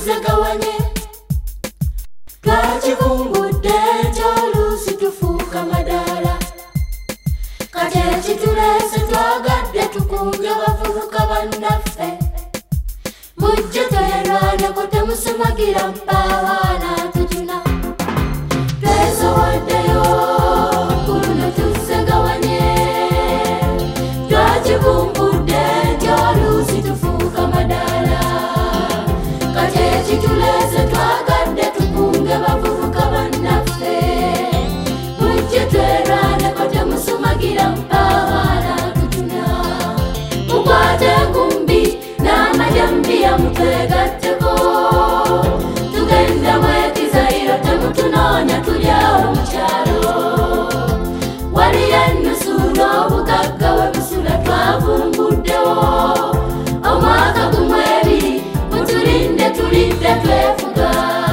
tuzegawanye twakivumbudde kyoluusi tufuuka madaala kati ekituleese twagadde tukunge bavubuka bannaffe mujje twerwaneko temusumagira mpawaana tujuna twesowaddeyo kuno tuzegawanye twakivumbudde kyoluusi tufuuka madaala kati ekituleese twagadde tukunge bavubuka bannaffe mujje twerwaneko temusumagira mpawaana tujuna mukwate enkumbi n'amajambiya mutwegatteko tugenda mwekizayiro temutunoonya tulyawo mu kyalo waliyo ennusu n'obugagga we busula twavumbuddewo omwaka gumu ebiri mutulinde tulidde twefuga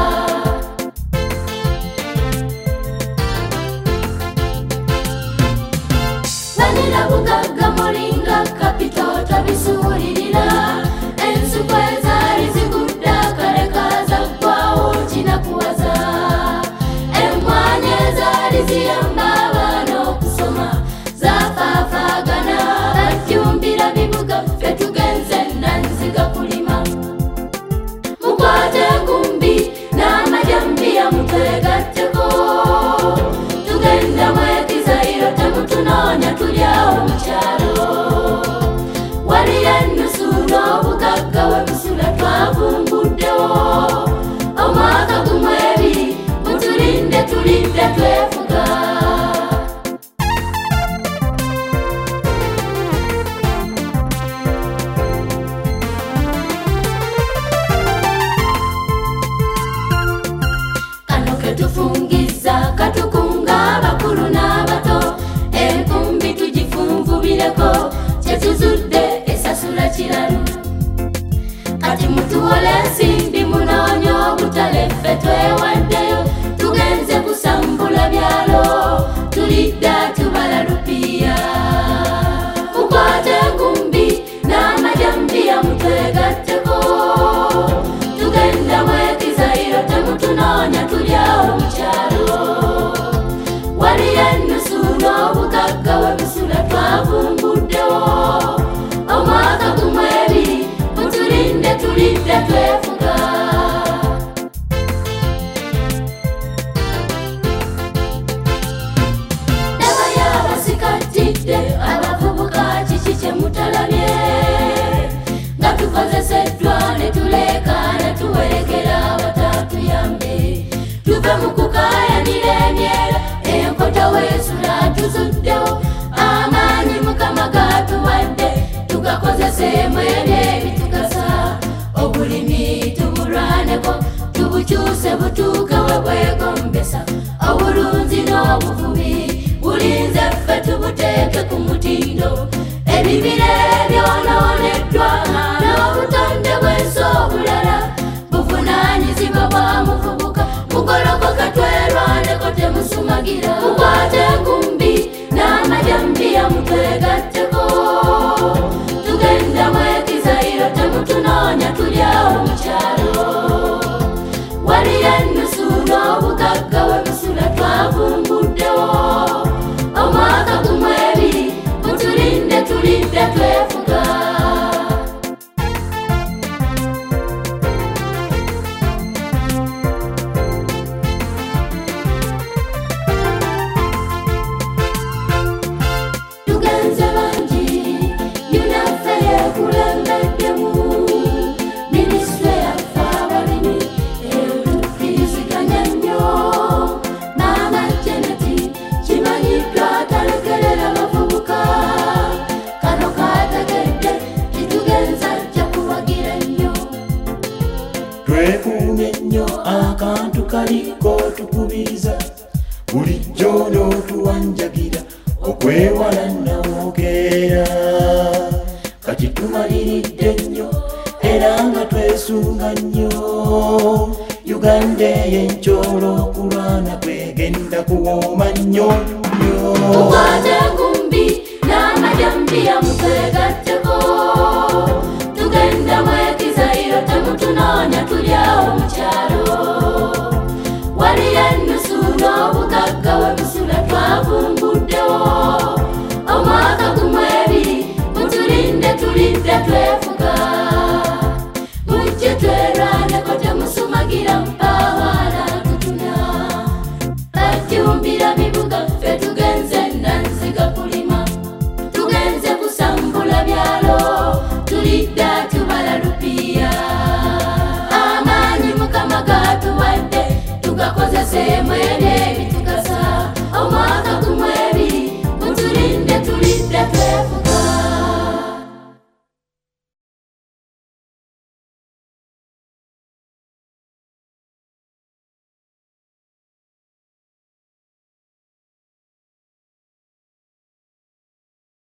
banira bugagga mulinga kapito tabisuulirira ensuku ezaali zigudde akaleka zaggwawo kinakuwaza emmwanyi ezaali ziyamba abaana okusoma zafaafaagana bajjumbira bibuga ffe tugenze nanziga kulima mukwate enkumbi n'amajambiya mutwegatteko tugenda mwekizayiro temutunoonya tulyawo mu kyalo waliyo ennusu n'obugagga we busula twavumbuddewo omwaka gumu ebiri mutulinde tulidde twefuga kano ketufungiza katukunga abakulu n'abato enkumbi tugifunvubireko kyetuzudde esasula kiralu kati mutuwola ensimbi munoonya obutale ffe twewaddeyo tugenze kusambula byalo tulidde tubala lupiya mukwate enkumbi n'amajambiya mutwegatteko tugenda mwekizayiro temutunoonya tulyawo mu kyalo waliyo ennusu n'obugagga we busula twavumbuddewo omwaka gumu ebiri mutulinde tulidde twefuga dabayo abasikatidde abavubuka kiki kye mutalabye nga tukozeseddwa ne tuleekaana tuwerekera abatatuyambe tuve mu kukaayanira emyera enkota weesula tuzuddewo amaanyi mukama gatuwadde tugakozeseemu ebyo ebitugasa obulimi tubulwaneko tubukyuse butuuke we bwegombesa obulunzi n'obuvubi bulinze ffe tubuteeke ku mutindo ebibira ebyonooneddwa n'obutonde bw'ensi obulala buvunaanyizibwa bwa muvubuka mugolokoke twerwaneko temusumagira mukwate enkumbi n'amajambiya mutwegatteko tugenda mwekizayiro temutunoonya tulyawo mu kyalo waliyo ennusu n'obugagga we busula twavumbuddewo omwaka gumu ebiri mutulinde tulidde twefuga tugenze bangi yunaffe yeekulembeddemu minisitule yaffe abalimi etukkiriziganya nnyo maama jeneti kimanyiddwa atalekerera bavubuka kano kaategedde kitugenza ajja kuwagira nnyo twekuumye nnyo akantu kaliko tukubiriza bulijjo n'otuwanjagira okwewala nawokeera kati tumaliridde nnyo era nga twesunga nnyo Uganda y'enkyolo okulwana kwegenda kuwooma nnyo nnyo mukwate enkumbi n'amajambiya mutwegatteko tugenda mwekizayiro temutunoonya tulyawo mu kyalo waliyo ennusu n'obugagga we busula twavumbuddewo omwaka gumu ebiri mutulinde tulidde twefuga mujje twerwaneko temusumagira